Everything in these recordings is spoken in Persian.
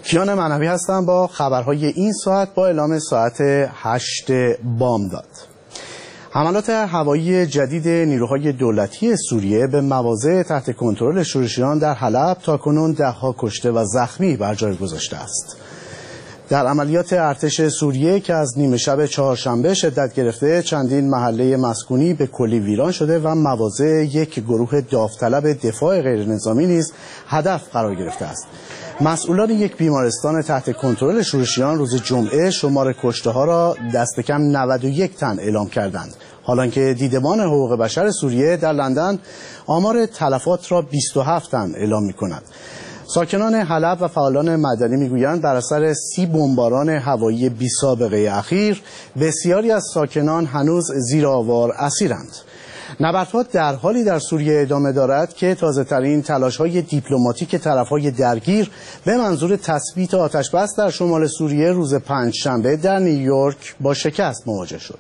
کیان معنوی هستم با خبرهای این ساعت با اعلام ساعت 8 بامداد. حملات هوایی جدید نیروهای دولتی سوریه به مواضع تحت کنترل شورشیان در حلب تاکنون 10 کشته و زخمی بر جای گذاشته است. در عملیات ارتش سوریه که از نیمه شب چهارشنبه شدت گرفته، چندین محله مسکونی به کلی ویران شده و مواضع یک گروه داوطلب دفاع غیرنظامی نیز هدف قرار گرفته است. مسئولان یک بیمارستان تحت کنترل شورشیان روز جمعه شمار کشته‌ها را دست کم 91 تن اعلام کردند، حالانکه دیدبان حقوق بشر سوریه در لندن آمار تلفات را 27 تن اعلام می‌کند. ساکنان حلب و فعالان مدنی میگویند بر اثر 30 بمباران هوایی بی سابقه اخیر بسیاری از ساکنان هنوز زیر آوار اسیرند. نبردها در حالی در سوریه ادامه دارد که تازه‌ترین تلاش‌های دیپلماتیک طرف‌های درگیر به منظور تثبیت آتش‌بس در شمال سوریه روز پنجشنبه در نیویورک با شکست مواجه شد.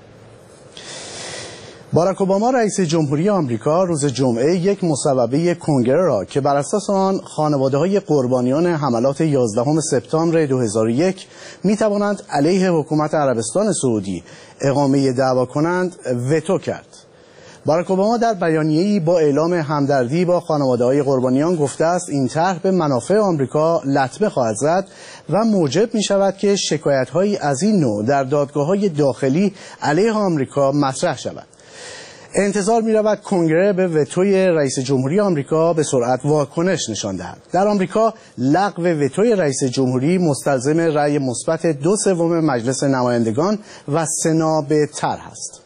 باراک اوباما رئیس جمهوری آمریکا روز جمعه یک مصوبه کنگره را که بر اساس آن خانواده‌های قربانیان حملات 11 سپتامبر 2001 می‌توانند علیه حکومت عربستان سعودی اقامه دعوا کنند وتو کرد. باراک اوباما در بیانیه‌ای با اعلام همدردی با خانواده‌های قربانیان گفته است این طرح به منافع آمریکا لطمه خواهد زد و موجب می‌شود که شکایت‌هایی از این نوع در دادگاه‌های داخلی علیه آمریکا مطرح شود. انتظار می‌رود کنگره به وتوی رئیس جمهوری آمریکا به سرعت واکنش نشان دهد. در آمریکا لغو وتوی رئیس جمهوری مستلزم رأی مثبت 2/3 مجلس نمایندگان و سنا به طرح است.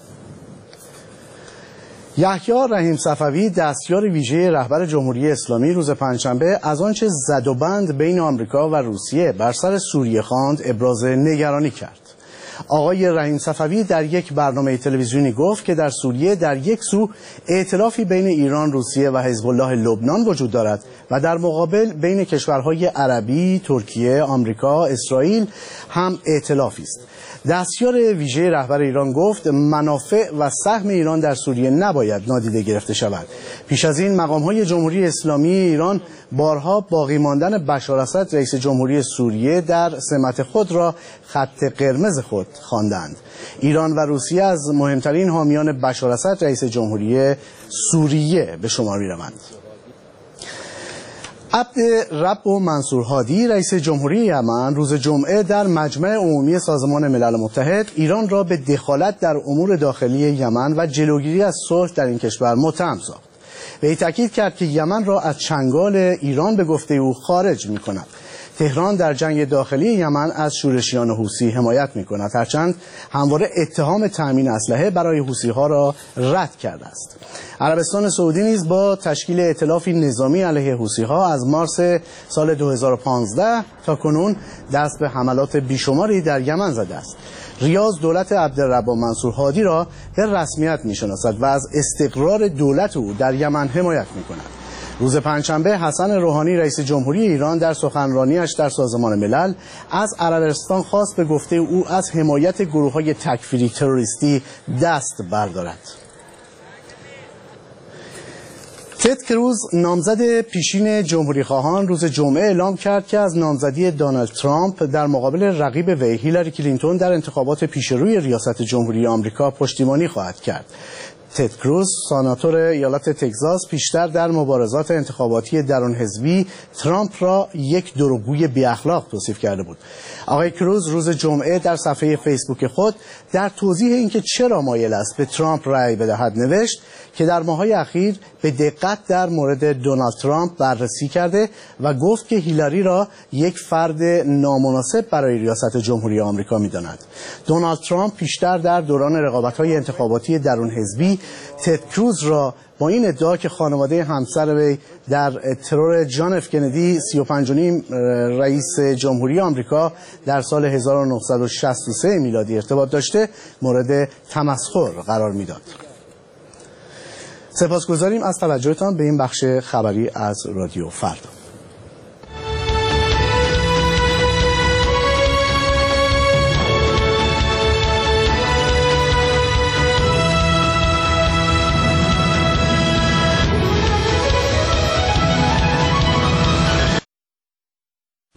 یحیی رحیم صفوی دستیار ویژه رهبر جمهوری اسلامی روز پنجشنبه از آنچه زد و بند بین آمریکا و روسیه بر سر سوریه خواند ابراز نگرانی کرد. آقای رحیم صفوی در یک برنامه تلویزیونی گفت که در سوریه در یک سو ائتلافی بین ایران، روسیه و حزب الله لبنان وجود دارد و در مقابل بین کشورهای عربی، ترکیه، آمریکا، اسرائیل هم ائتلافی است. دستیار ویژه رهبر ایران گفت منافع و سهم ایران در سوریه نباید نادیده گرفته شود. پیش از این مقام‌های جمهوری اسلامی ایران بارها باقی ماندن بشار اسد رئیس جمهوری سوریه در سمت خود را خط قرمز خود خواندند. ایران و روسیه از مهمترین حامیان بشار اسد رئیس جمهوری سوریه به شمار می‌روند. عبدالرب منصور هادی رئیس جمهوری یمن روز جمعه در مجمع عمومی سازمان ملل متحد ایران را به دخالت در امور داخلی یمن و جلوگیری از صلح در این کشور متهم ساخت. وی تاکید کرد که یمن را از چنگال ایران به گفته او خارج می‌کند. تهران در جنگ داخلی یمن از شورشیان حوثی حمایت می‌کند، هرچند همواره اتهام تأمین اسلحه برای حوثی‌ها را رد کرده است. عربستان سعودی نیز با تشکیل ائتلافی نظامی علیه حوثی‌ها از مارس سال 2015 تا کنون دست به حملات بیشماری در یمن زده است. ریاض دولت عبدالرب منصور هادی را به رسمیت می‌شناسد و از استقرار دولت او در یمن حمایت می‌کند. روز پنجشنبه حسن روحانی رئیس جمهوری ایران در سخنرانیش در سازمان ملل از عربستان خواست به گفته او از حمایت گروه‌های تکفیری تروریستی دست بردارد. تد کروز نامزد پیشین جمهوری خواهان روز جمعه اعلام کرد که از نامزدی دونالد ترامپ در مقابل رقیب وی هیلاری کلینتون در انتخابات پیشروی ریاست جمهوری آمریکا پشتیبانی خواهد کرد. تد کروز سناتور ایالت تگزاس پیشتر در مبارزات انتخاباتی درون حزبی ترامپ را یک دروغگوی بی اخلاق توصیف کرده بود. آقای کروز روز جمعه در صفحه فیسبوک خود در توضیح اینکه چرا مایل است به ترامپ رأی بدهد نوشت که در ماه‌های اخیر به دقت در مورد دونالد ترامپ بررسی کرده و گفت که هیلاری را یک فرد نامناسب برای ریاست جمهوری آمریکا می‌داند. دونالد ترامپ پیشتر در دوران رقابت‌های انتخاباتی درون حزبی تد کروز را با این ادعا که خانواده همسر وی در ترور جان اف کندی 35 رئیس جمهوری آمریکا در سال 1963 میلادی ارتباط داشته مورد تمسخر قرار میداد. سپاسگزاریم از توجهتان به این بخش خبری از رادیو فردا.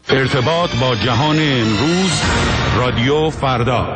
ارتباط با جهان امروز، رادیو فردا.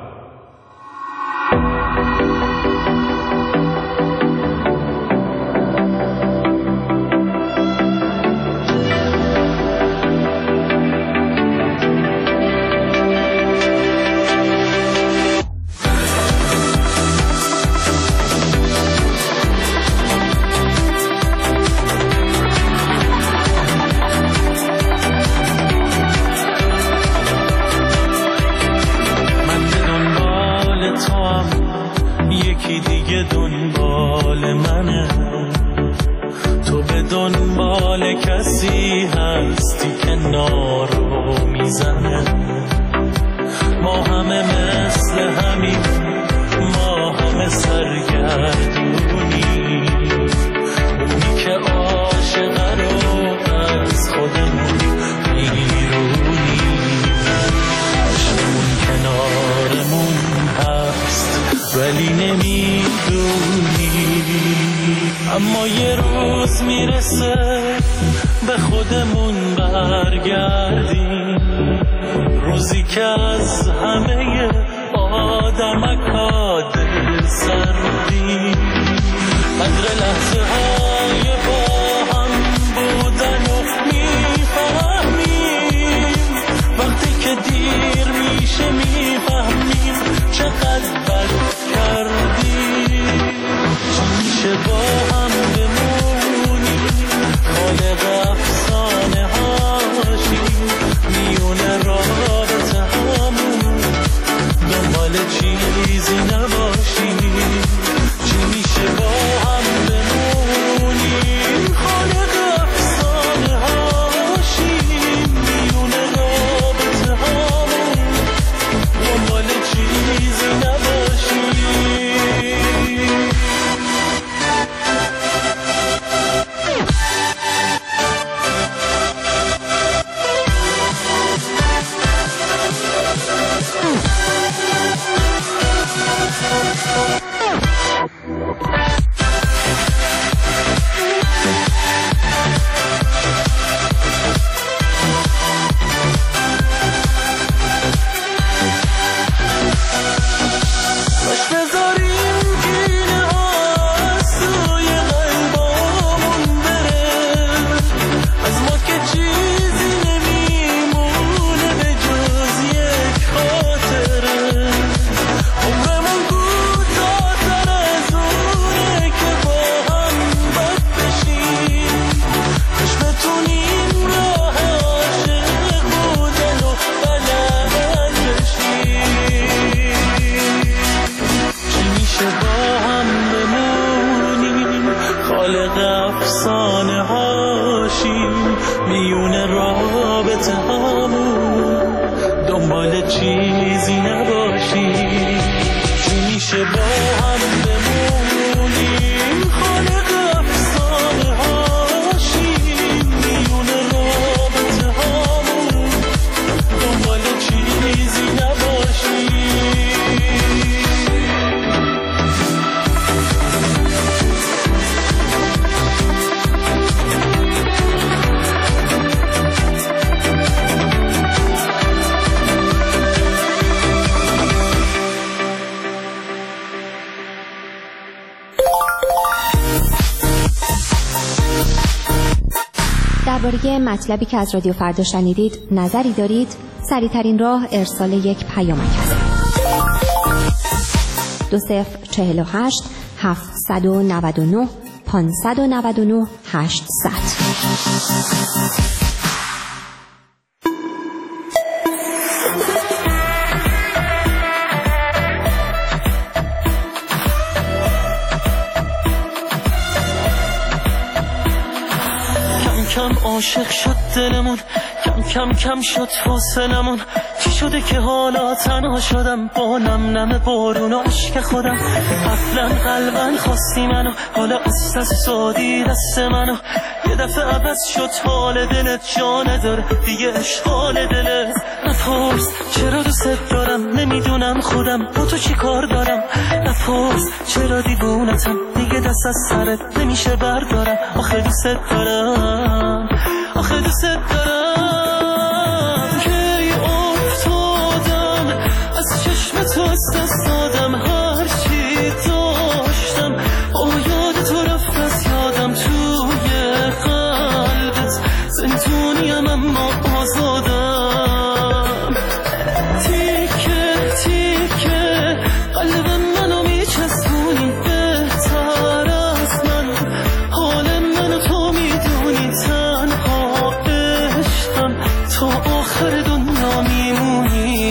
اما یه روز میرسه به خودمون برگردیم، روزی که از همه آدمکا دل سردیم، قدر لحظه های با هم بودن و میفهمیم، وقتی که دیر میشه میفهمیم چقدر بد کردیم. چی میشه با هم بمونیم، خالق افسانه هاشیم، میونه رابطه همون، دنبال چیزی نباشیم. چی میشه با هم بمونیم، خالق افسانه هاشیم، میونه رابطه همون، دنبال چیزی نباشیم. درباره مطلبی که از رادیو فردا شنیدید نظری دارید؟ سریع‌ترین راه ارسال یک پیامک است. 2048 799 599 800. کم عاشق شد دلمون، کم شد حوصلمون. چی شده که حالا تنها شدم با نم بارون و عشق خودم؟ قفلا قلبن خواستی منو، حالا از سادی دست منو. یه دفعه عوض شد حال دلت، جا نداره دیگه اشغال دلت. نپرس چرا دوست دارم، نمیدونم خودم با تو چی کار دارم. نپرس چرا دیوونتم، دیگه دست از سرت نمیشه بردارم. آخه دوست دارم، آخه دوست دارم. آخر دنیا میمونی.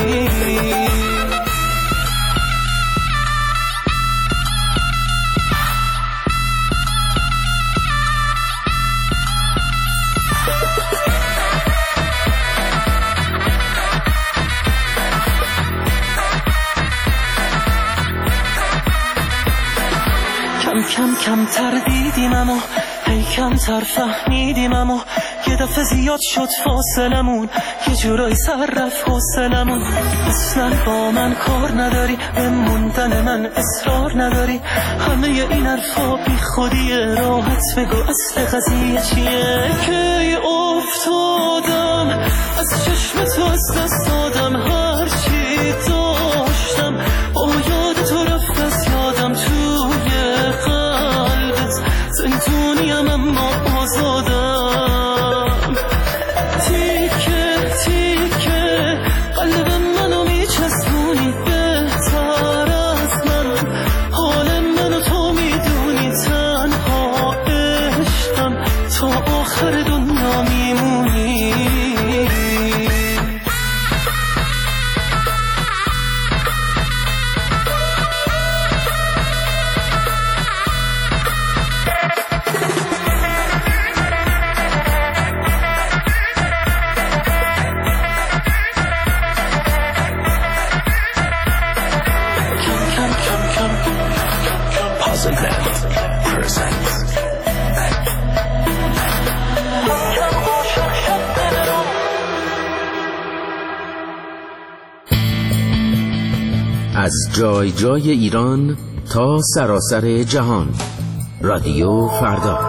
کم کمتر دیدیم اما هی کمتر فهمیدیم، اما یه دفعه زیاد شد فاصلمون، یه جورایی سر رفت حوصلمون. اصلا با من کار نداری، به موندن من اصرار نداری، همه این حرفا بی خودیه. راحت بگو اصل قضیه چیه؟ که افتادم از چشم تو، از دست دادم هرچی داشتم، با یاد تو رفت از یادم. توی قلبت زندونیم اما آزادم. تیکه تیکه قلب منو میچسبونی، بهتر از من حال منو تو میدونی. تنها عشقم تا آخر دنیا میمونی. از جای جای ایران تا سراسر جهان، رادیو فردا.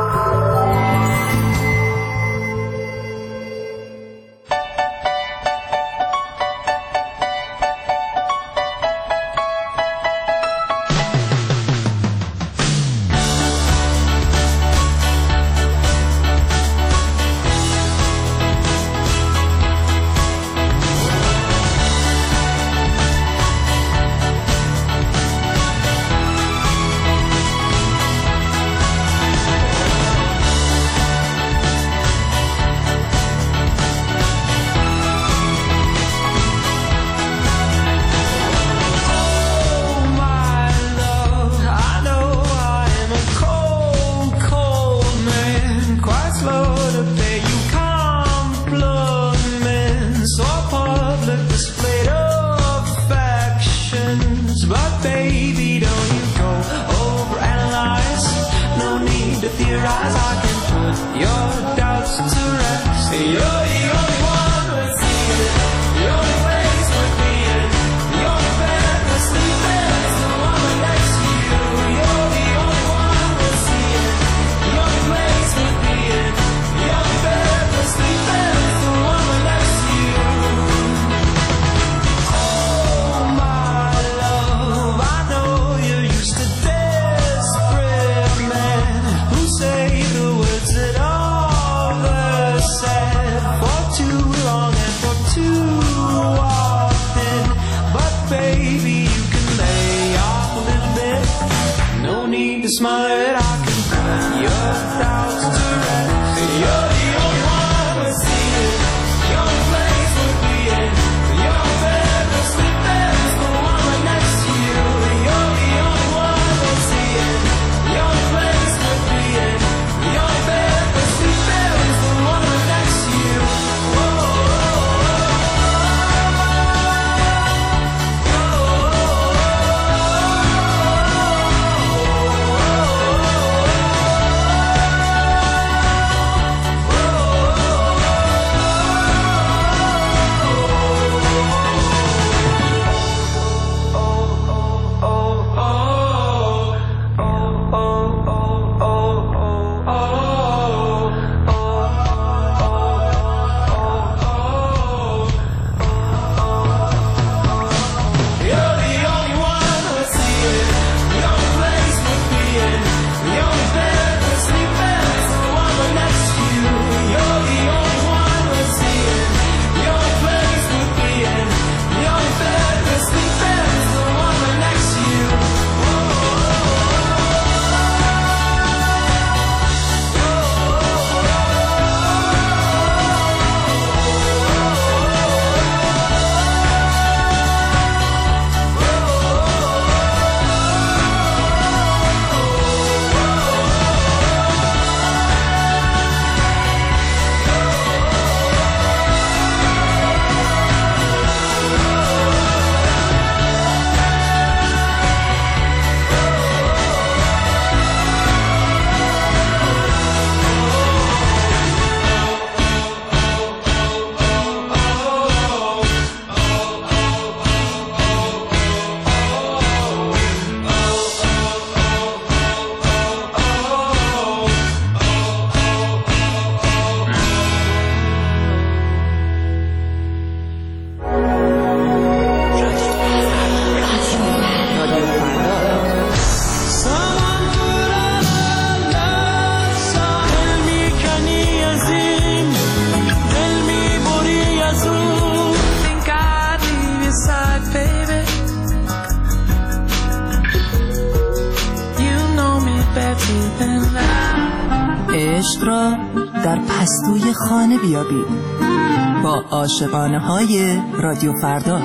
عشق را در پستوی خانه بیابید با عاشقانه های رادیو فردا.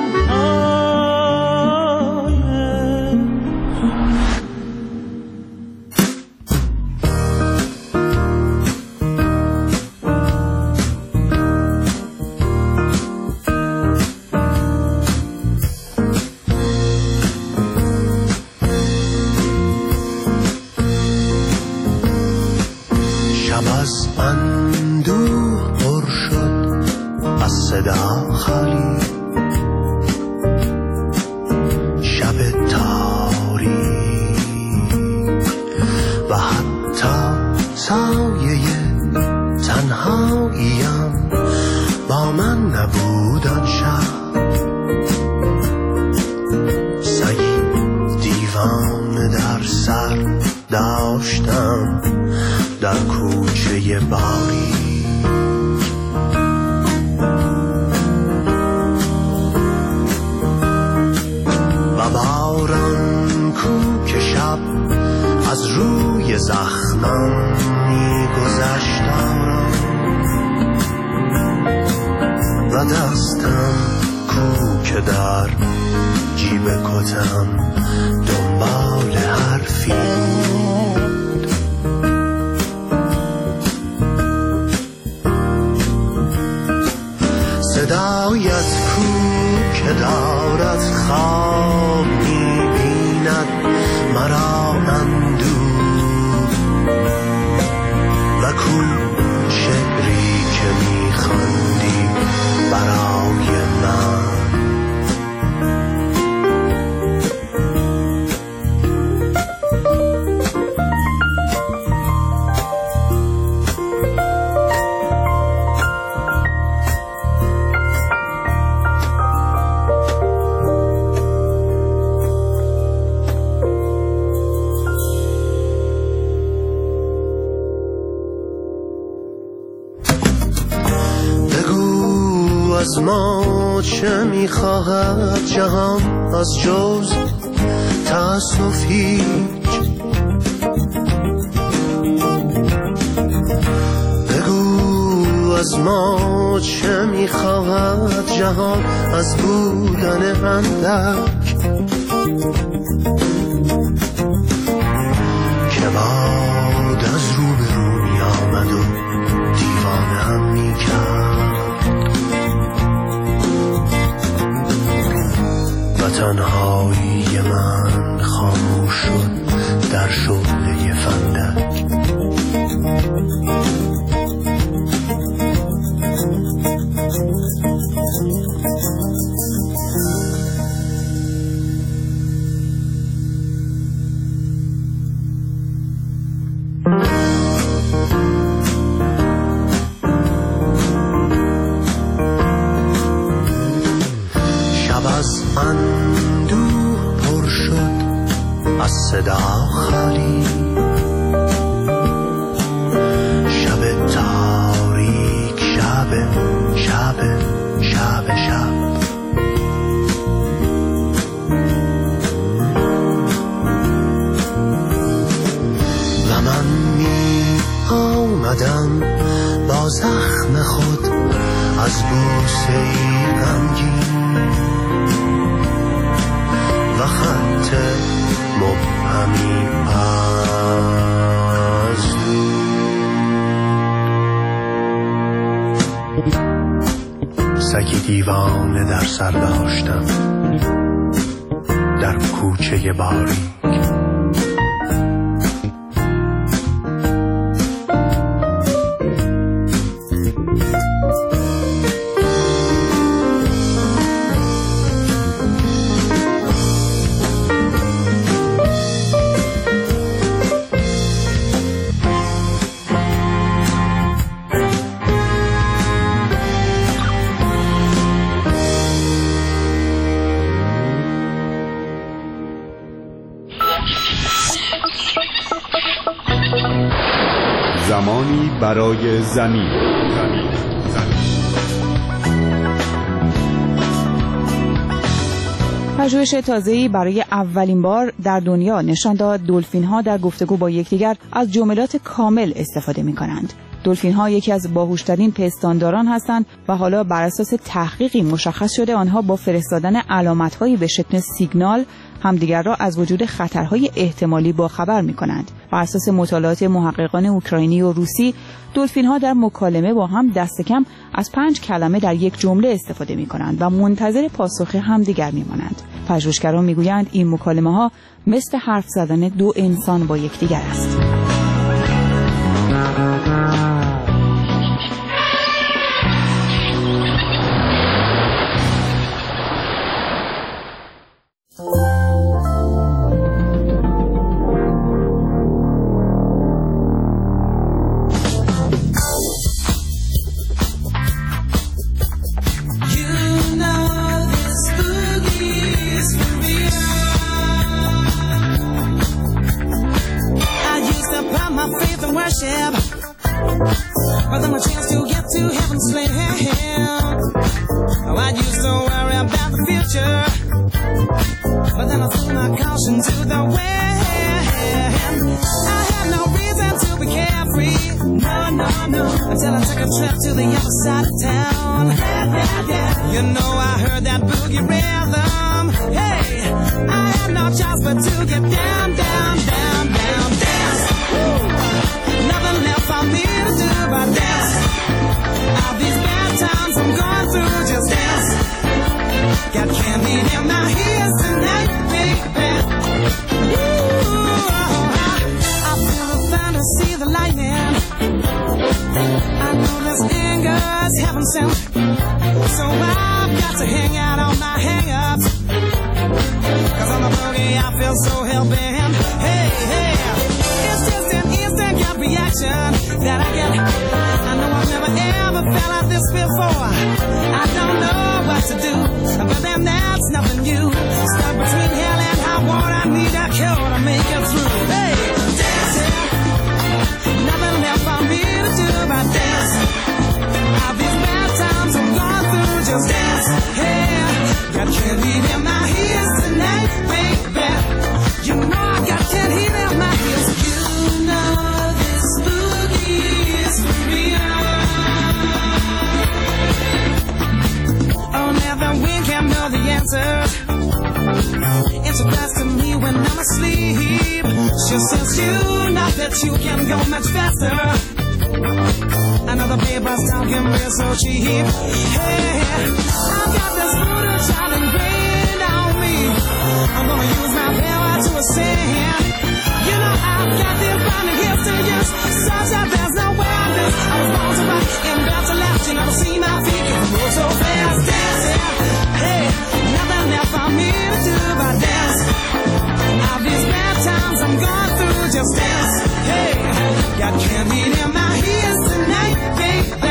از ما چه میخواهد جهان از جز تأسف هیچ؟ بگو از ما چه میخواهد جهان از بودن اندک که باد از رو به رو می آمد و دیوانه هم می کرد و تنهایی من خاموش شد در شعله فندک. اندوه پر شد از صدا خالی، شب تاریک، شب شب شب شب و من می آمدم با زخم خود از بوسه غمگین و خط مبهمی از دور. سگی دیوانه در سر داشتم در کوچه باریک. زمانی برای زمین. پژوهش تازه‌ای برای اولین بار در دنیا نشان داد دلفین‌ها در گفتگو با یکدیگر از جملات کامل استفاده می‌کنند. دلفین‌ها یکی از باهوش‌ترین پستانداران هستند و حالا بر اساس تحقیقی مشخص شده آنها با فرستادن علامت‌هایی به شکل سیگنال همدیگر را از وجود خطرهای احتمالی باخبر می‌کنند. بر اساس مطالعات محققان اوکراینی و روسی، دلفین‌ها در مکالمه با هم دست کم از 5 کلمه در یک جمله استفاده می‌کنند و منتظر پاسخ همدیگر می‌مانند. پژوهشگران می‌گویند این مکالمه‌ها مثل حرف زدن دو انسان با یکدیگر است. But then my chance to get to heaven's land. Oh, I used to worry about the future, but then I threw my caution to the wind. I had no reason to be carefree, no, until I took a trip to the other side of town. You know I heard that boogie rhythm. Hey, I had no choice but to get down, down, down, down, dance. Woo. Nothing left for me to do but dance. All these bad times I'm going through, just dance. Got candy in my ears tonight, baby. Ooh, I feel the thunder, see the lightning. I know this anger's heaven sent, so I've got to hang out on my hang-ups. 'Cause on the boogie I feel so hell-bent. Hey, it's just an instant gut reaction that I get. I know I've never ever felt like this before. I don't know what to do, but then that's nothing new. Stuck between hell and high water, I need a cure to make it through. Hey, dance, nothing left for me to do but dance. All these bad times I'm going through, just dance. Hey, got candy in my ears tonight, baby. You know I got candy in my ears. You know this boogie is for real. Oh, never we can know the answer. It's a blast to me when I'm asleep. She says you know that you can go much faster. Another paper's talking real so cheap. Hey, I've got this voodoo child ingrained on me. I'm gonna use my power to ascend. You know I've got this blinding gifts to use, such that there's no way I miss. I was born to rock and bound to laugh. You never see my feet 'cause I move so fast. Dancing, hey, nothing left for me to do but dance. All these bad times I'm going through, just dance. Hey, got candy in my ears tonight, baby.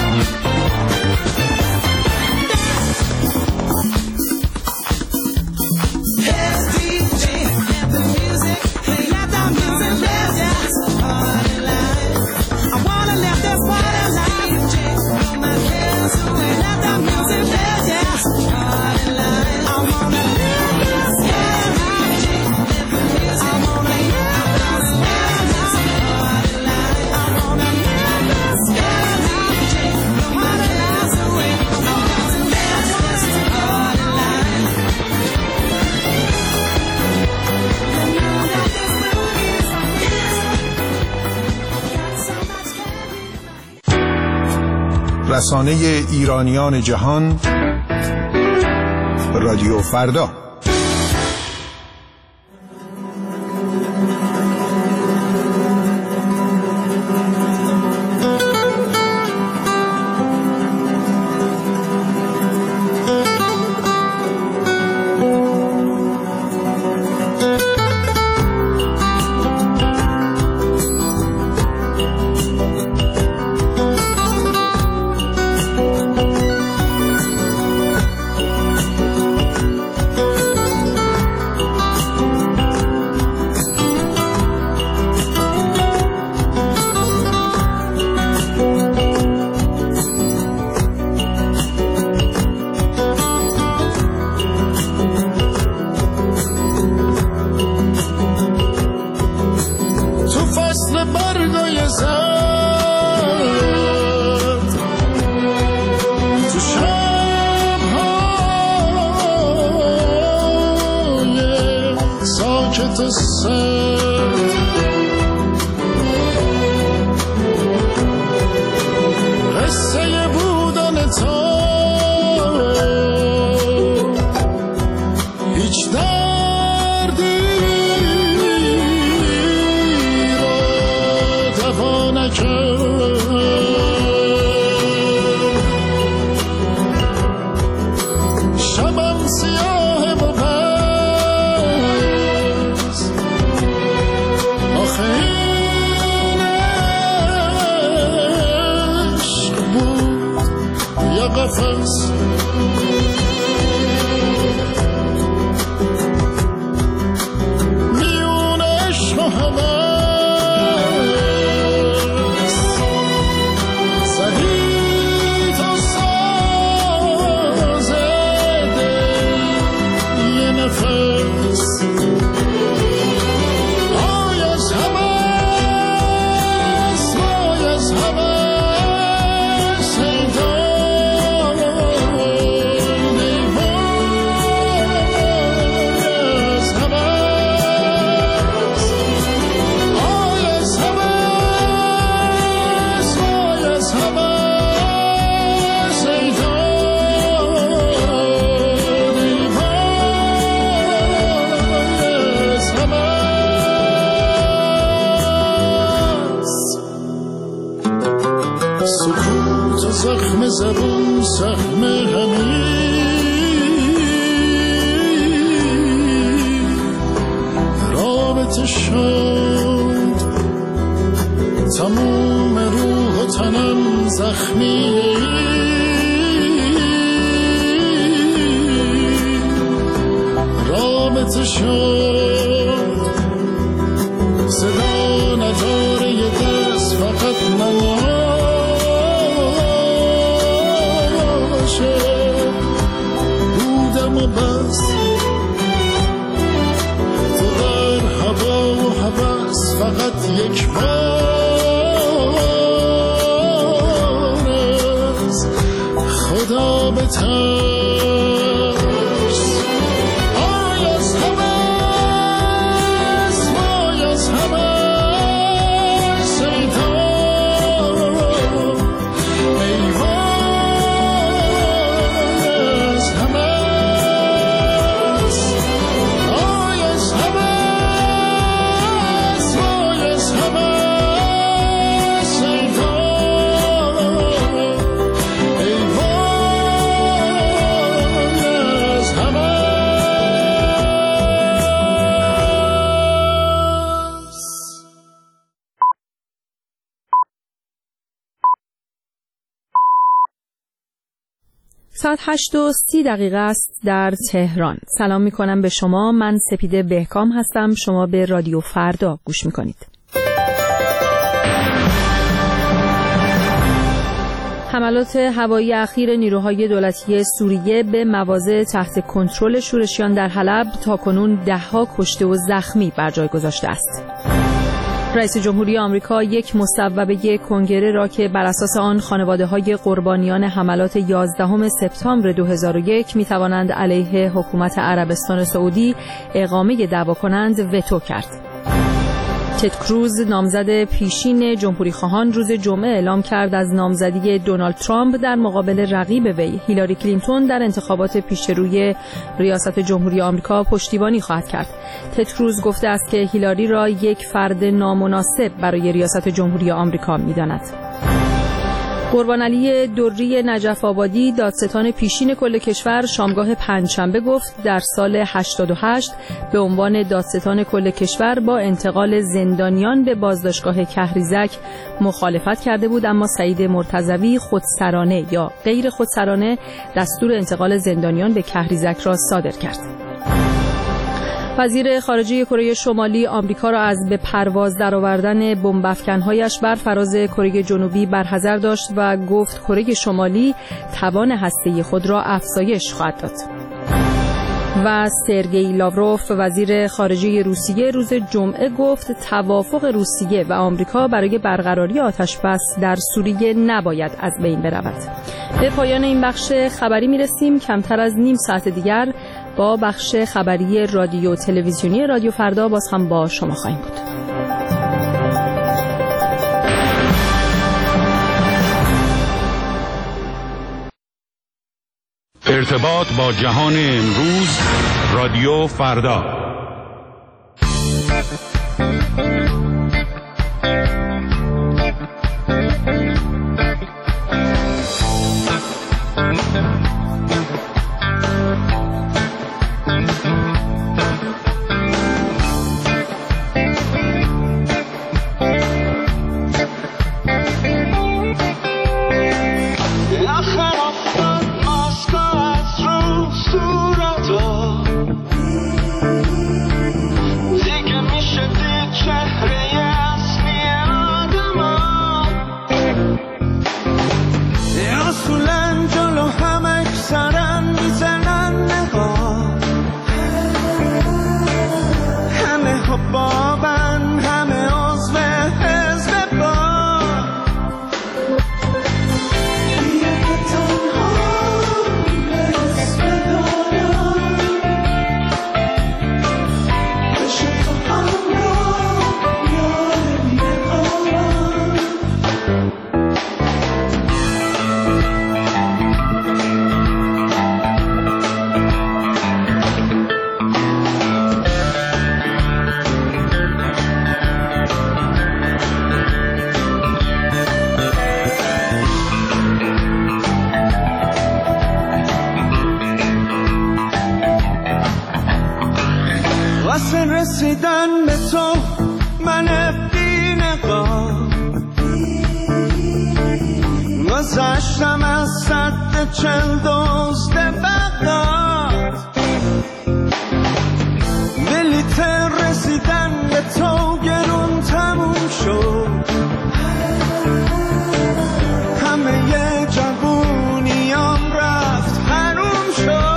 رسانه ایرانیان جهان رادیو فردا. تو سد قصه بودن تو هیچ دردی را دوا نکرد شبم سیاه و بس آخه این عشق بود یا قفص میون عشق و هوس زدی تو ساز دل یه نفس آی از هوس وای از هوس ای داد ای وای از هوس آی از هوس وای از هوس ای داد ای وای از هوس سکوت و زخم زبون سهم همین رابطه شد تموم روح و تنم زخمی رابطه شد صدا نداره یه دست فقط نماشه بودم و بس تو در هوا و هوس فقط یک بار از خدا بترس آی از هوس وای از هوس ای داد ای وای از هوس آی از هوس وای از هوس ای داد ای وای از هوس ساعت 8:30 است در تهران. سلام میکنم به شما. من سپیده بهکام هستم. شما به رادیو فردا گوش میکنید. حملات هوایی اخیر نیروهای دولتی سوریه به مواضع تحت کنترل شورشیان در حلب تاکنون 10 کشته و زخمی بر جای گذاشته است. رئیس جمهوری آمریکا یک مصوبه کنگره را که بر اساس آن خانواده‌های قربانیان حملات 11 سپتامبر 2001 می‌توانند علیه حکومت عربستان سعودی اقامه دعوا کنند وتو کرد. تد کروز نامزد پیشین جمهوری‌خواهان روز جمعه اعلام کرد از نامزدی دونالد ترامپ در مقابل رقیب وی هیلاری کلینتون در انتخابات پیشروی ریاست جمهوری آمریکا پشتیبانی خواهد کرد. تد کروز گفته است که هیلاری را یک فرد نامناسب برای ریاست جمهوری آمریکا می‌داند. قربان علی دری نجف آبادی دادستان پیشین کل کشور شامگاه پنجشنبه گفت در سال 88 به عنوان دادستان کل کشور با انتقال زندانیان به بازداشتگاه کهریزک مخالفت کرده بود، اما سعید مرتضوی خودسرانه یا غیر خودسرانه دستور انتقال زندانیان به کهریزک را صادر کرد. وزیر خارجه کره شمالی آمریکا را از به پرواز درآوردن بمب افکن‌هایش بر فراز کره جنوبی برحذر داشت و گفت کره شمالی توان هسته‌ای خود را افزایش خواهد داد. و سرگئی لاوروف وزیر خارجه روسیه روز جمعه گفت توافق روسیه و آمریکا برای برقراری آتشبس در سوریه نباید از بین برود. به پایان این بخش خبری میرسیم. کمتر از نیم ساعت دیگر با بخش خبری رادیو تلویزیونی رادیو فردا باز هم با شما خواهیم بود. ارتباط با جهان امروز رادیو فردا. رسیدن به تو من بی نقاب گذشتم از سد 40 دزد بغداد بلیت رسیدن به تو گرون تموم شد همه ی جوونیام رفت حروم شد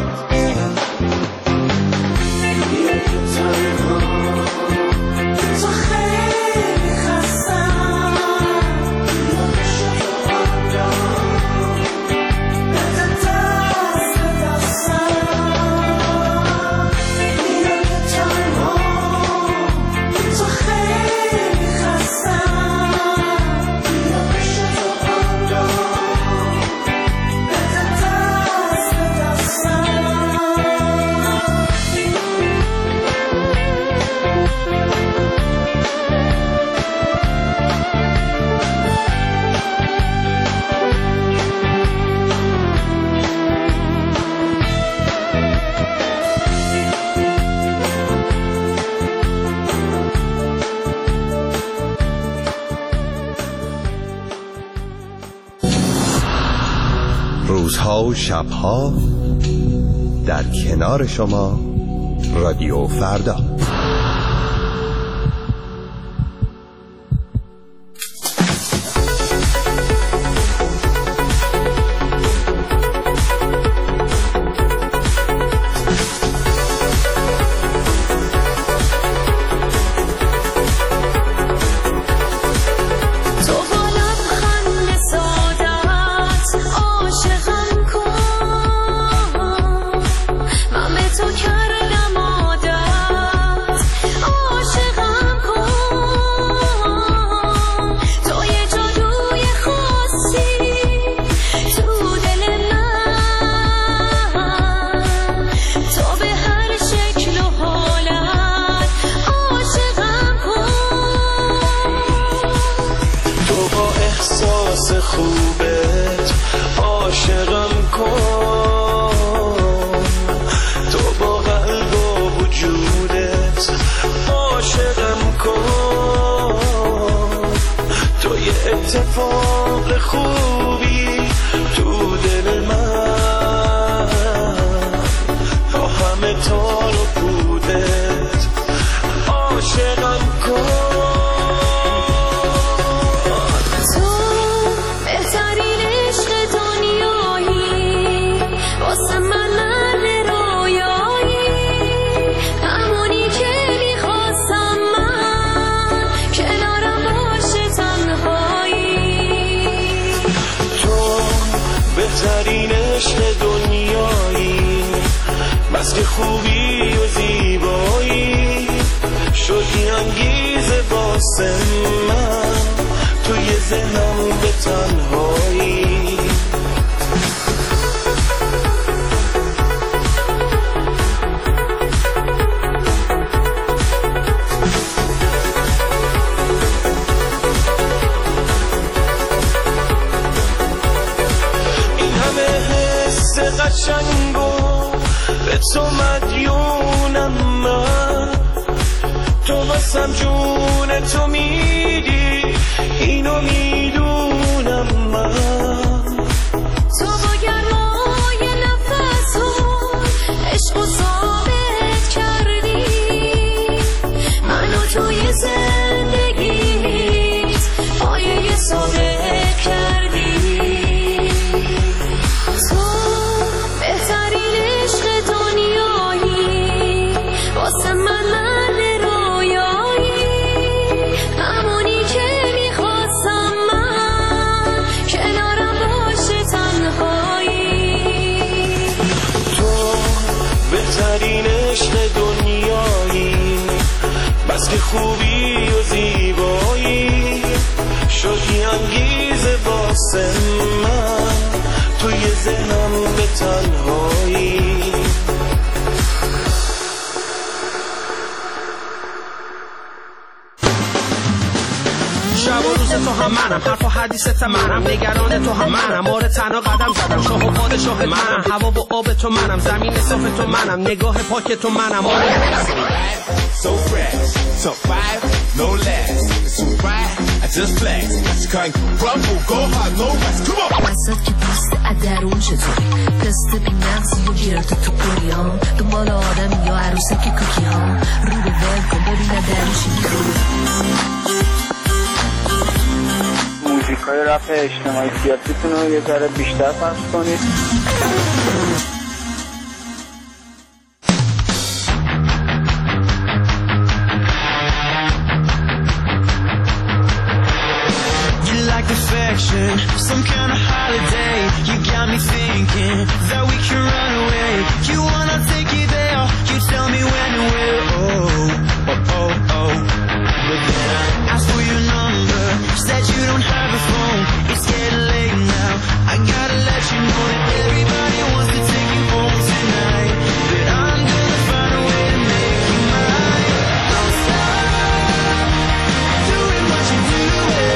روزها و شبها در کنار شما رادیو فردا. خوبت عاشقم کن تو با قلب و وجودت عاشقم کن تو یه اتفاق خوبی تو دل من با همه تار و پودت عاشقم کن بس که خوبی و زیبایی شدی انگیزه واسه من توی ذهنم به تنهایی. این همه حس قشنگو به تو مدیونم من، تو واسم جون تو میدی اینو میدونم من. تو با گرمای نفسون عشق و ثابت کردی منو توی زندگیت پایه ثابت کردی. تو بهترین عشق دنیایی واسه من رویایی، همونی که میخواستم من کنارم باشه تنهایی. تو بهترین عشق دنیایی بس که خوبی و زیبایی شدی انگیزه واسه من توی ذهنم به تنهایی. شب و روز تو هم منم، حرف و حدیثت منم، نگران تو هم منم، آره تنها قدم زدم، شاه و پادشاه منم، هوا و آب تو منم، زمین صاف تو منم، نگاه پاک تو منم، آره so fresh, top 5, no less, so right, I just flex, can't crumble, go hard, no rest, come on. وسط که پوست ادرون چطوری پست بی نفسی و گرده تو قریام دنبال آدم یا عروسک کوکی ها رو به ول کن ببینه درشی موزیکای رپ اجتماعی سیاسیتون رو یه ذره بیشتر پخش کنید. Affection, some kind of holiday. You got me thinking that we can run away. You wanna take it there? You tell me when and where. Oh, oh, oh, oh. But then I asked for your number. Said you don't have a phone. It's getting late now. I gotta let you know that everybody wants to take you home tonight. But I'm gonna find a way to make you mine. Don't stop doing what you're doing.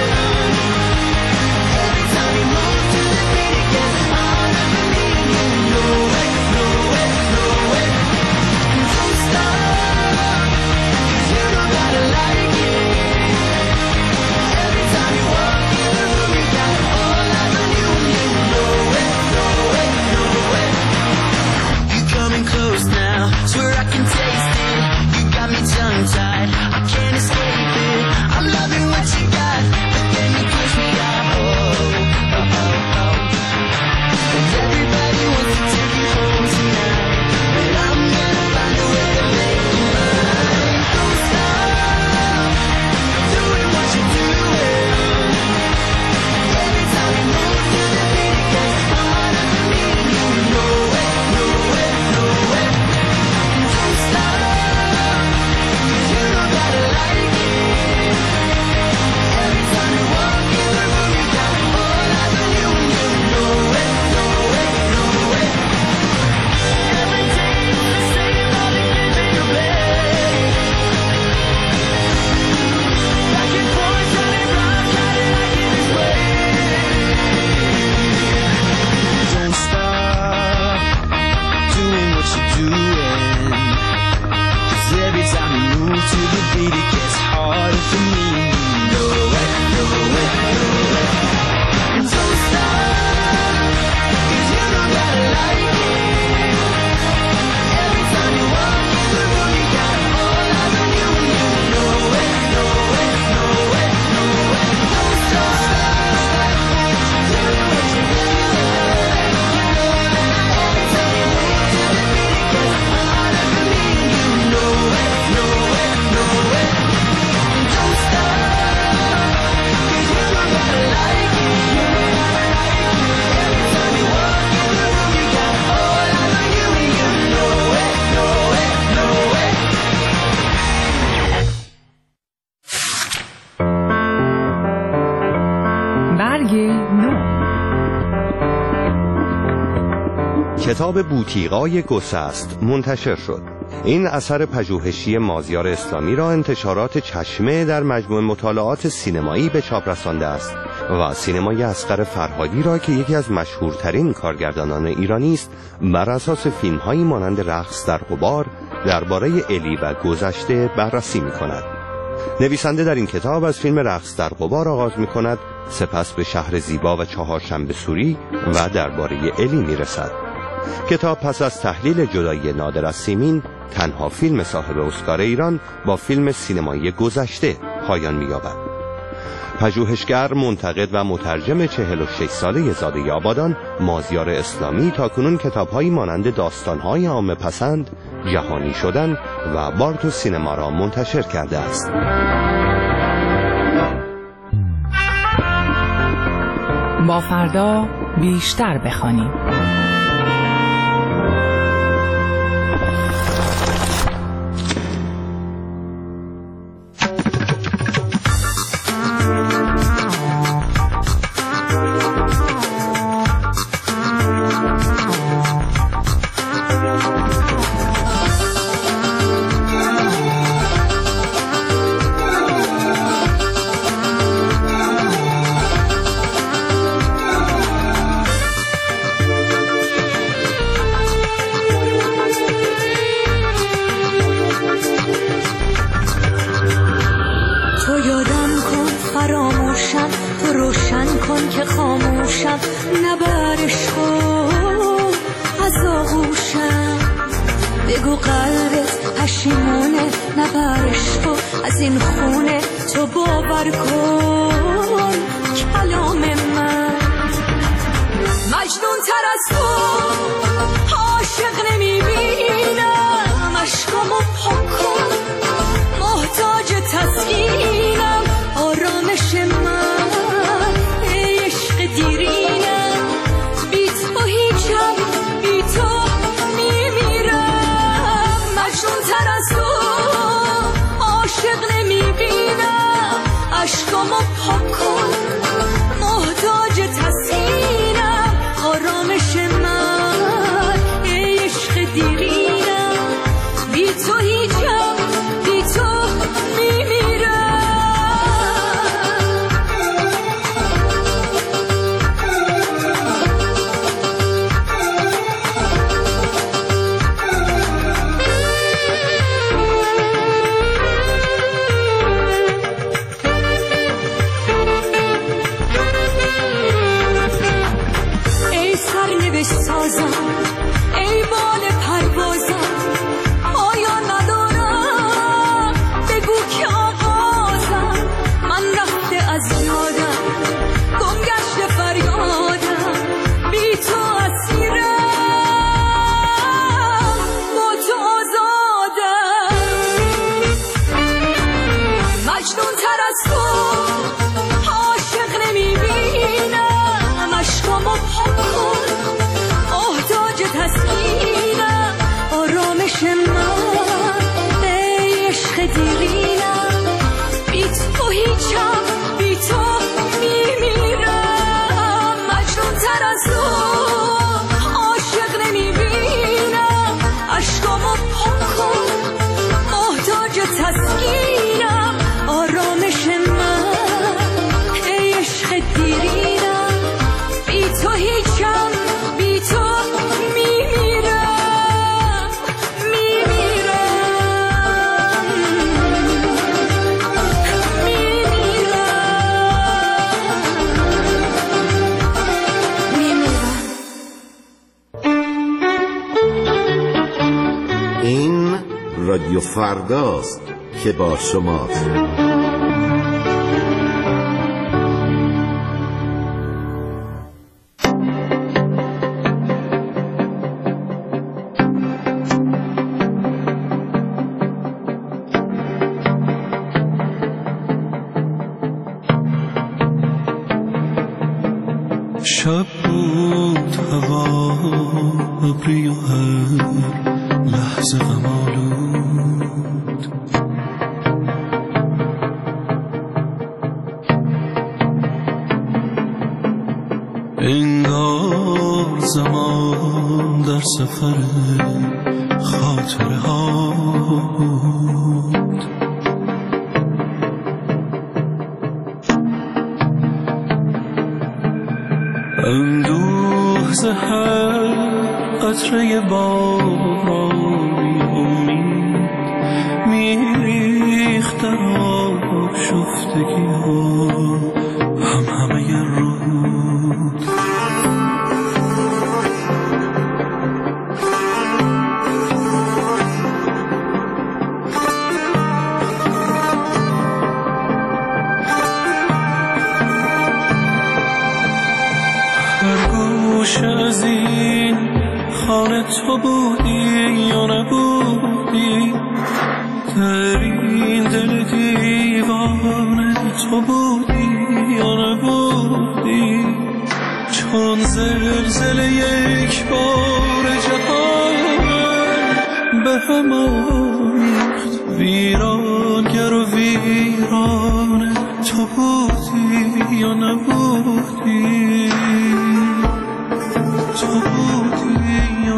کتاب بوتیقای گسست منتشر شد. این اثر پژوهشی مازیار اسلامی را انتشارات چشمه در مجموع مطالعات سینمایی به چاپ رسانده است و سینمای اصغر فرهادی را که یکی از مشهورترین کارگردانان ایرانی است بر اساس فیلم‌هایی مانند رقص در غبار درباره الی و گذشته بررسی می‌کند. نویسنده در این کتاب از فیلم رقص در غبار آغاز می‌کند، سپس به شهر زیبا و چهارشنبه سوری و درباره الی می‌رسد. کتاب پس از تحلیل جدایی نادر از سیمین، تنها فیلم صاحب اسکار ایران، با فیلم سینمایی گذشته پایان می‌یابد. پژوهشگر، منتقد و مترجم 46 ساله زاده آبادان مازیار اسلامی تاکنون کتاب‌هایی مانند داستان‌های عامه پسند، جهانی شدن و بارتو سینما را منتشر کرده است. با فردا بیشتر بخوانیم. بگو قلبت پشیمونه، نبرش تو از این خونه، تو باور کن کلام من. مجنون تر از تو عاشق نمیبینم، عشقامو پاک کن، محتاج تسکینم، آرامش من ای عشق دیرینم، بی تو هیچم، بی تو میمیرم. مجنون تر از تو عاشق نمیبینم، عشقامو پاک کن، محتاج تسکینم، آرامش من ای عشق دیرینم، بی تو هیچم، بی تو میمیرم. ای سرنوشت سازم، ای بال پروازم، آیا ندارم بگو که آغازم، من رفته از یادم، گم گشته فریادم، بی تو اسیرم، با تو آزادم. مجنون تر از تو عاشق نمیبینم، عشقامو پاک کن، محتاج تسکینم، آرامش من ای عشق دیرینم، بی تو هیچم، بی تو میمیرم. مجنون تر از تو عاشق نمیبینم، عشقامو پاک کن، محتاج تسکینم، آرامش من ای عشق دیرینم، بی تو هیچم، بی تو میمیرم، میمیرم، میمیرم. این رادیو فرداست که با شماست. شب بود هوا ابری و هر لحظه غم آلود، انگار زمان در سفر خاطره ها اندوه زهر قطره بارانی امید میریخت در آشفتگی ها همه رود از این خانه تو بودی یا نبودی در این دل دیوانه تو بودی یا نبودی چون زلزله یک بار جهان به هم آمیخت ویرانگر و ویرانه تو بودی یا نبودی تو بودی یا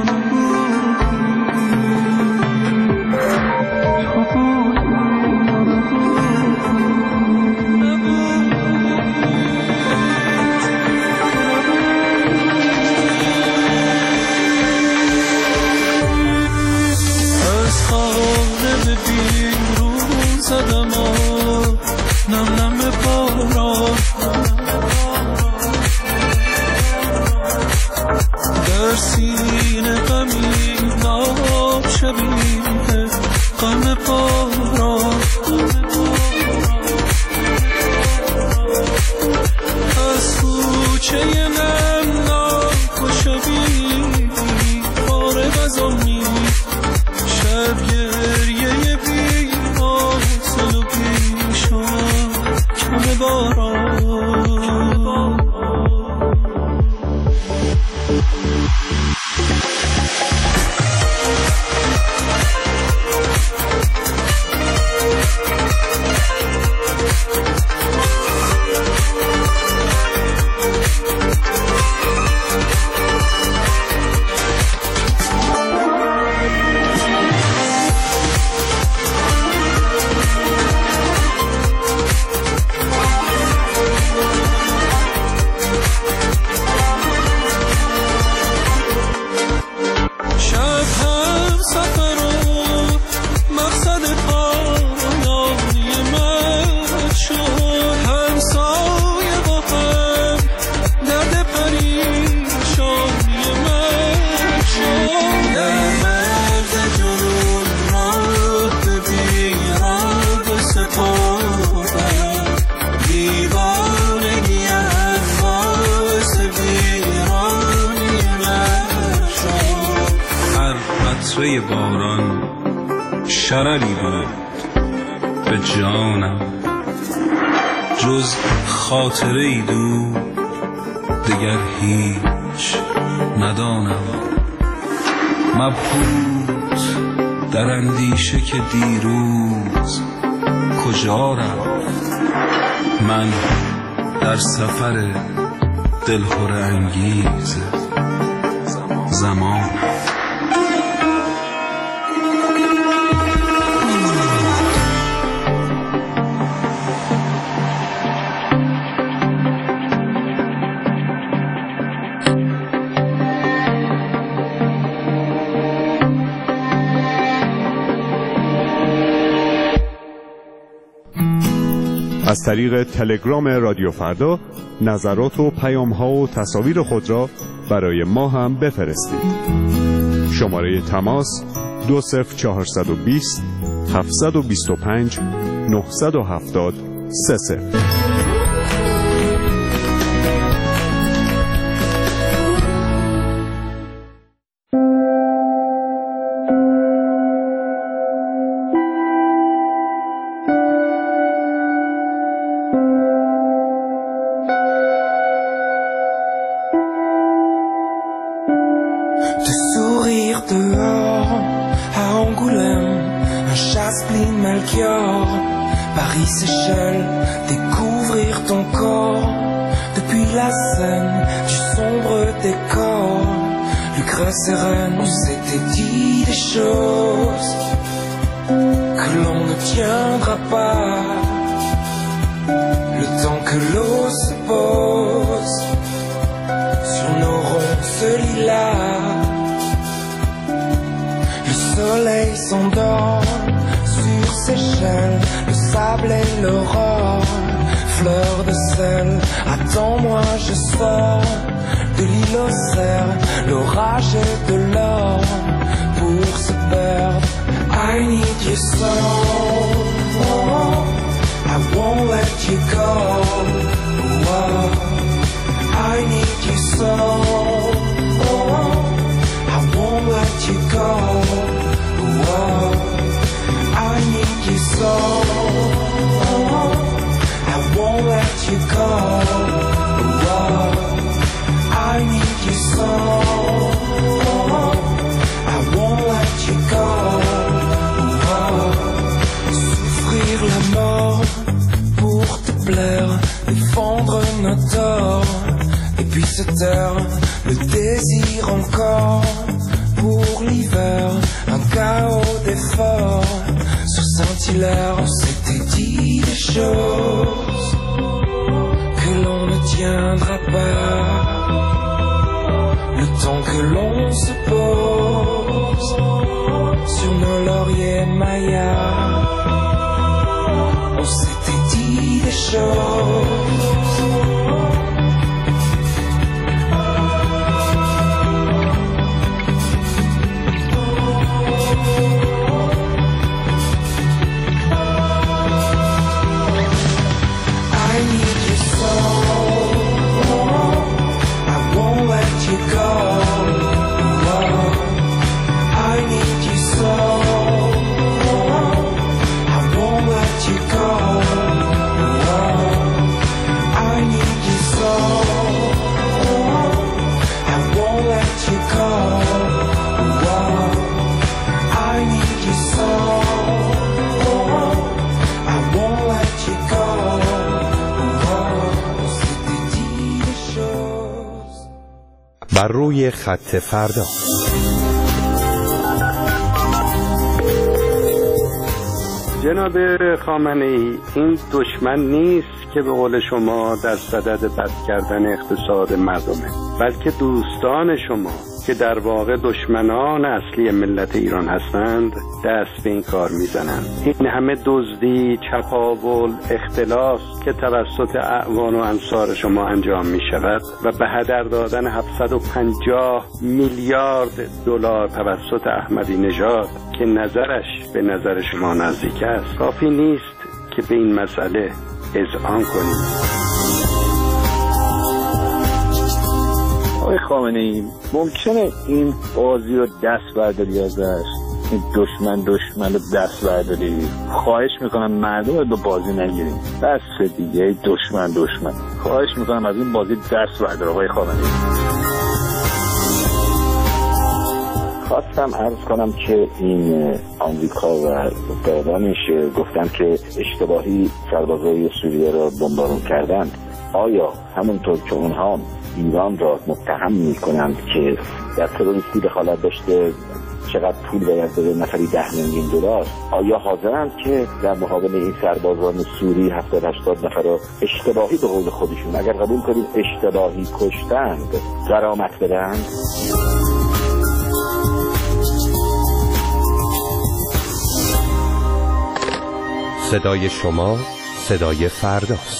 از خانه به بیرون زدم نم نم باران در سینه غمی ناب شبیه غم باران از کوچه نمناک و شبیه فارغ از امید شب گریه بی حاصل و بی شما کم باران قطره باران شرری بود به جانم جز خاطره ای دور دگر هیچ ندانم مبهوت در اندیشه که دیروز کجا رفت من در سفر دلهره انگیز زمان از طریق تلگرام رادیو فردا نظرات و پیام‌ها و تصاویر خود را برای ما هم بفرستید. شماره تماس 20420 725 970 30. Paris s'échelle, découvrir ton corps. Depuis la scène du sombre décor, le secrets sereines, on s'était dit des choses que l'on ne tiendra pas. Le temps que l'eau se pose sur nos ronces lilas, le soleil s'endort sur ses chaînes, le sable et l'aurore, fleur de sel. Attends-moi, je sors de l'île aux cerfs, l'orage et de l'or pour se perdre. I need you so, I won't let you go. Oh, I need you so, I won't let you go. Oh, I need you so, I won't let you go. Oh, I need you so, I won't let you go. Souffrir la mort pour te plaire, défendre nos torts, et puis se taire, le désir encore pour l'hiver, un chaos d'efforts sur Saint-Hilaire. On s'était dit des choses que l'on ne tiendra pas, le temps que l'on se pose sur nos lauriers mayas. On s'était dit des choses. بر روی خط فردا. جناب خامنه‌ای، این دشمن نیست که به قول شما در صدد بد کردن اقتصاد مردمه، بلکه دوستان شما که در واقع دشمنان اصلی ملت ایران هستند دست به این کار میزنند. این همه دزدی، چپاول، اختلاس که توسط اعوان و انصار شما انجام می شود و به هدر دادن 750 میلیارد دلار توسط احمدی نژاد که نظرش به نظر شما نزدیک است، کافی نیست که به این مسئله اذعان کنید. آقای خامنه‌ای، ممکنه این بازی رو دست برداری ازش، این دشمن رو دست برداری؟ خواهش میکنم مردم رو به بازی نگیریم، بس دیگه دشمن خواهش میکنم از این بازی دست بردار. آقای خامنه‌ای، خواستم عرض کنم که این آمریکا و دادانش گفتن که اشتباهی سربازای سوریه را بمبارون کردند. آیا همونطور که اونها ایران را متهم میکنند که در تروریستی دخالت داشته چقدر پول باید بده، نفری 10 میلیون دلار، آیا حاضرند که در مقابل این سربازان سوری 70-80 نفر را اشتباهی به قول خودشون، اگر قبول کنیم اشتباهی کشتند، غرامت بدهند؟ صدای شما صدای فرداست.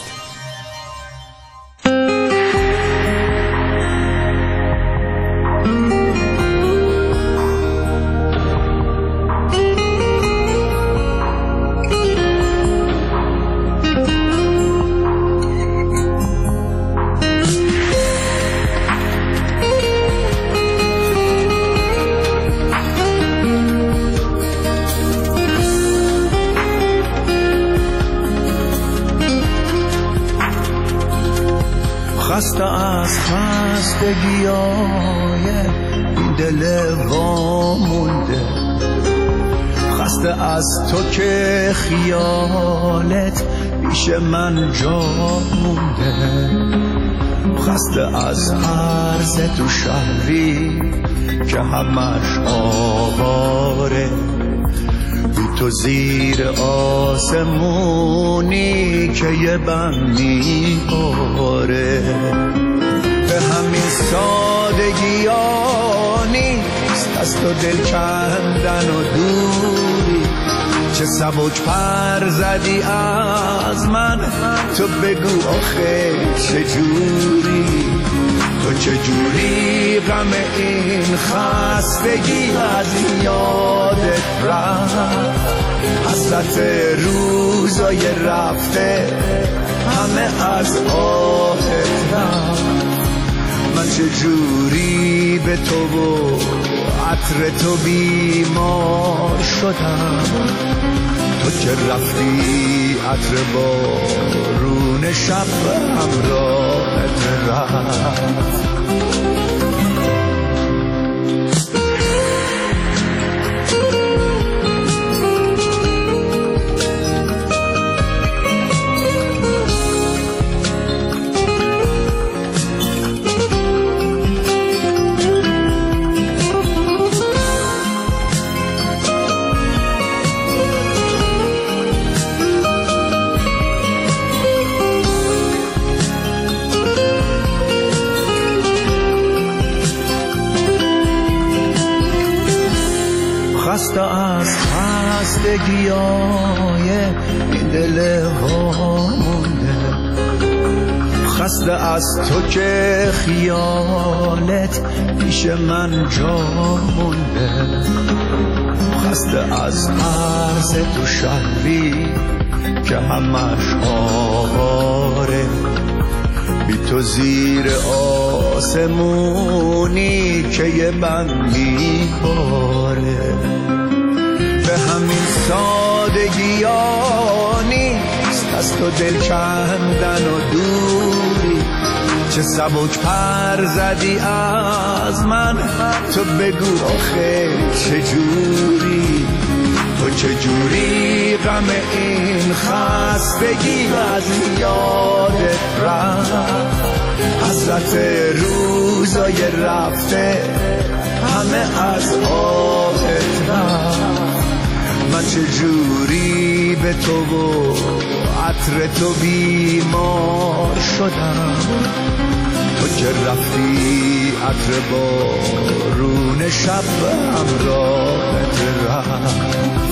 خسته از خستگیای دل وامونده، خسته از تو که خیالت پیش من جا مونده، خسته از عرض تو شهری که همش آواره، بی تو زیر آسمونی که یه بند میباره. به همین سادگی ها نیست از تو دل کندن و دوری، چه سبک پر زدی از من، تو بگو آخه چجوری، تو چجوری غم این خستگی از یادت رفت، حسرت روزای رفته همه از آهت رفت. من چجوری به تو و عطر تو بیمار شدم، تو که رفتی عطر بارون شب همراهت رفت. خسته از خستگیای این دل ها مونده، خسته از تو که خیالت پیش من جا مونده، خسته از عرض تو شهری که همش آواره، بی تو زیر آسمونی که یه بندی باره. به همین سادگی ها نیست از تو دل کندن و دوری، چه سبک پر زدی از من، تو بگو آخه چجوری، تو چجوری غم این خستگی از یادت رفت، حسرت روزای رفته همه از آهت رفت. من چجوری به تو و عطر تو بیمار شدم، تو که رفتی عطر بارون شب همراهت رفت.